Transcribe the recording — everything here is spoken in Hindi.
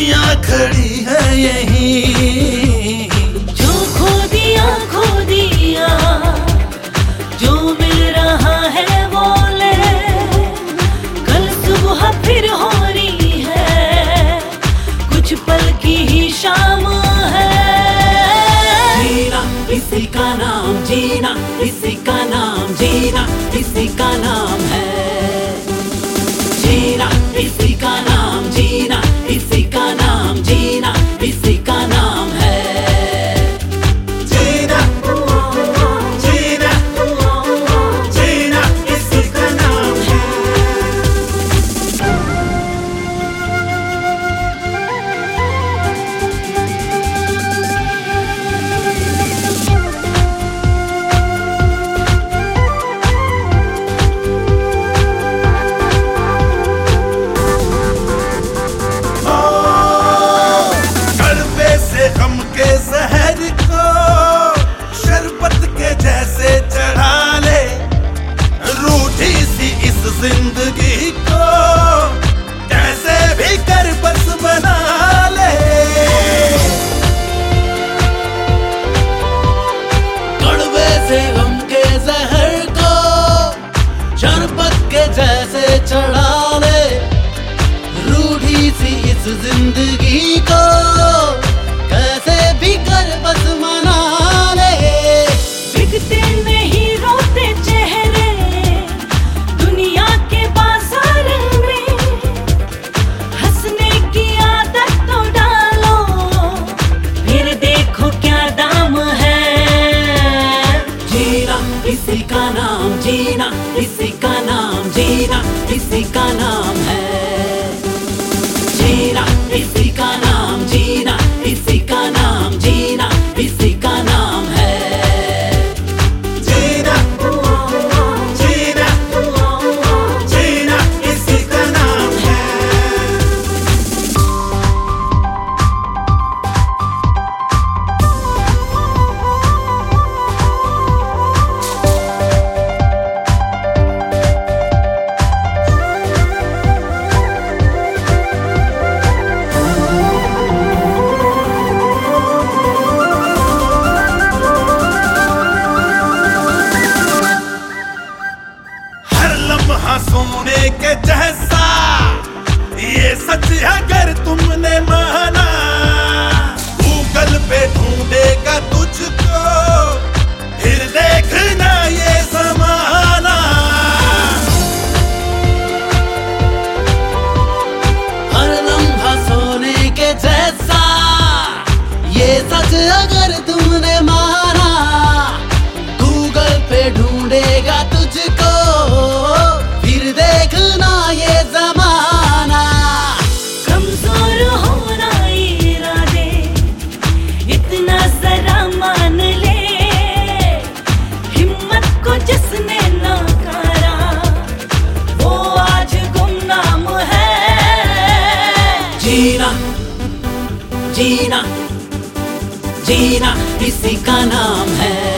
खुशियाँ खड़ी है यहीं। जो खो दिया जो मिल रहा है वो ले, कल सुबह फिर हो रही है, कुछ पल की ही शाम है। जीना इसी का नाम, जीना इसी का नाम, जीना इसी का नाम है। जीना इसी का नाम, जीना इसी का नाम, जीना इसी का नाम है। जीना जीना जीना इसी का नाम है। गम के जहर को शरबत के जैसे चढ़ा ले, रूठी सी इस जिंदगी को कैसे भी कर बस बना ले। कड़वे से गम के जहर को शरबत के जैसे चढ़ा ले, रूठी सी इस जिंदगी को कैसे भी कर बस मना ले। बिकते नहीं रोते चेहरे दुनिया के बाजार में, हंसने की आदत तो डालो, फिर देखो क्या दाम है। जीना इसी का नाम, जीना इसी का नाम, जीना इसी का नाम है। जीना इसी का नाम, जीना इसी का नाम, जीना इसी का नाम है। जीना जीना जीना इसी का नाम है। लम्हा सोने के जैसा ये सच अगर तुमने माना, गूगल पे ढूंढेगा तुझको, फिर देखना ये ज़माना। हर लम्हा सोने के जैसा ये सच अगर तुमने माना, गूगल पे ढूंढेगा तुझको, फिर देखना ये ज़माना। कमजोर होना इरादे इतना जरा मान ले, हिम्मत को जिसने नकारा वो आज गुमनाम है। जीना जीना जीना इसी का नाम है।